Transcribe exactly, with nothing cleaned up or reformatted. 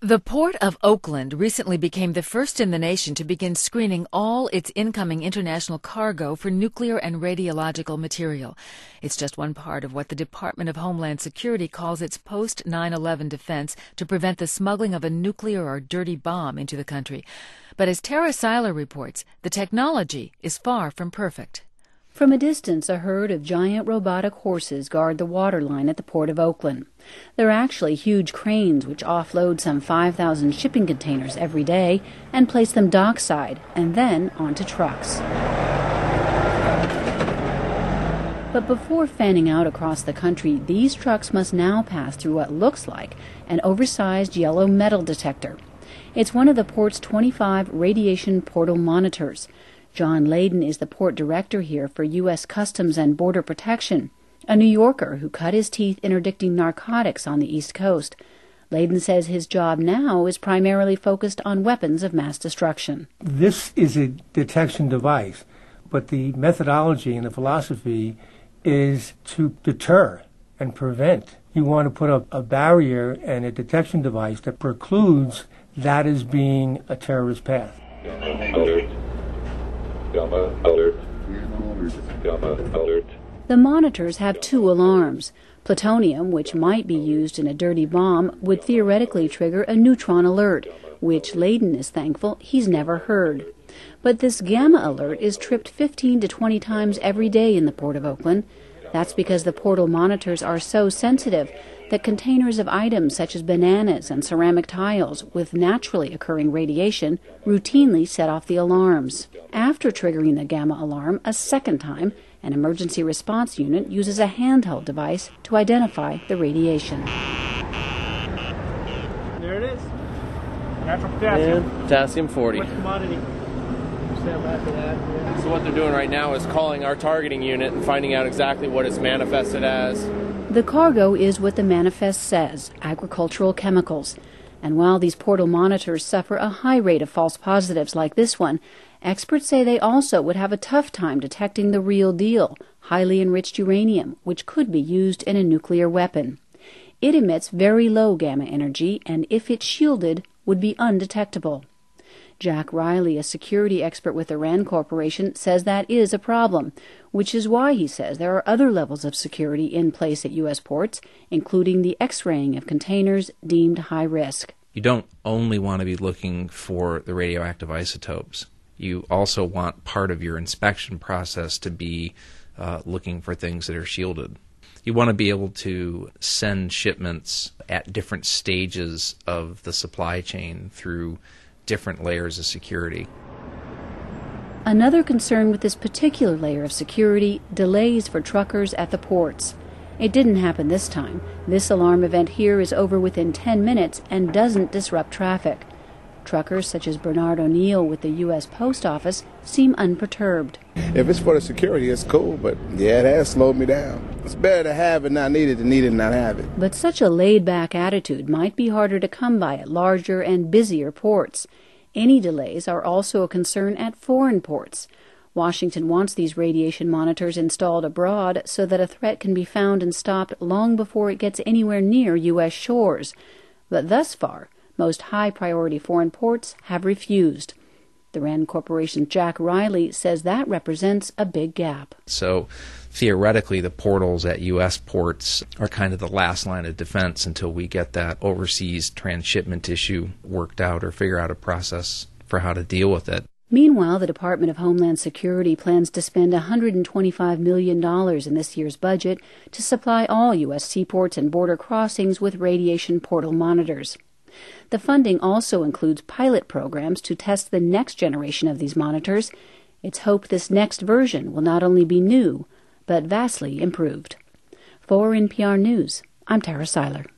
The Port of Oakland recently became the first in the nation to begin screening all its incoming international cargo for nuclear and radiological material. It's just one part of what the Department of Homeland Security calls its post nine eleven defense to prevent the smuggling of a nuclear or dirty bomb into the country. But as Tara Seiler reports, the technology is far from perfect. From a distance, a herd of giant robotic horses guard the waterline at the Port of Oakland. They're actually huge cranes which offload some five thousand shipping containers every day and place them dockside and then onto trucks. But before fanning out across the country, these trucks must now pass through what looks like an oversized yellow metal detector. It's one of the port's twenty-five radiation portal monitors. John Layden is the port director here for U S Customs and Border Protection, a New Yorker who cut his teeth interdicting narcotics on the East Coast. Layden says his job now is primarily focused on weapons of mass destruction. This is a detection device, but the methodology and the philosophy is to deter and prevent. You want to put up a barrier and a detection device that precludes that as being a terrorist path. Alert. Gamma alert. Gamma alert. The monitors have two alarms. Plutonium, which might be used in a dirty bomb, would theoretically trigger a neutron alert, which Layden is thankful he's never heard. But this gamma alert is tripped fifteen to twenty times every day in the Port of Oakland. That's because the portal monitors are so sensitive that containers of items such as bananas and ceramic tiles with naturally occurring radiation routinely set off the alarms. After triggering the gamma alarm a second time, an emergency response unit uses a handheld device to identify the radiation. There it is. Natural potassium. And potassium forty. What commodity? Stand by for that. Yeah. So what they're doing right now is calling our targeting unit and finding out exactly what it's manifested as. The cargo is what the manifest says, agricultural chemicals. And while these portal monitors suffer a high rate of false positives like this one, experts say they also would have a tough time detecting the real deal, highly enriched uranium, which could be used in a nuclear weapon. It emits very low gamma energy, and if it's shielded, would be undetectable. Jack Riley, a security expert with the RAND Corporation, says that is a problem, which is why he says there are other levels of security in place at U S ports, including the X-raying of containers deemed high risk. You don't only want to be looking for the radioactive isotopes. You also want part of your inspection process to be uh, looking for things that are shielded. You want to be able to send shipments at different stages of the supply chain through different layers of security. Another concern with this particular layer of security, delays for truckers at the ports. It didn't happen this time. This alarm event here is over within ten minutes and doesn't disrupt traffic. Truckers such as Bernard O'Neill with the U S Post Office seem unperturbed. If it's for the security, it's cool, but yeah, it has slowed me down. It's better to have it not need it than need it and not have it. But such a laid-back attitude might be harder to come by at larger and busier ports. Any delays are also a concern at foreign ports. Washington wants these radiation monitors installed abroad so that a threat can be found and stopped long before it gets anywhere near U S shores. But thus far, most high-priority foreign ports have refused. The RAND Corporation's Jack Riley says that represents a big gap. So theoretically, the portals at U S ports are kind of the last line of defense until we get that overseas transshipment issue worked out or figure out a process for how to deal with it. Meanwhile, the Department of Homeland Security plans to spend one hundred twenty-five million dollars in this year's budget to supply all U S seaports and border crossings with radiation portal monitors. The funding also includes pilot programs to test the next generation of these monitors. It's hoped this next version will not only be new, but vastly improved. For N P R News, I'm Tara Seiler.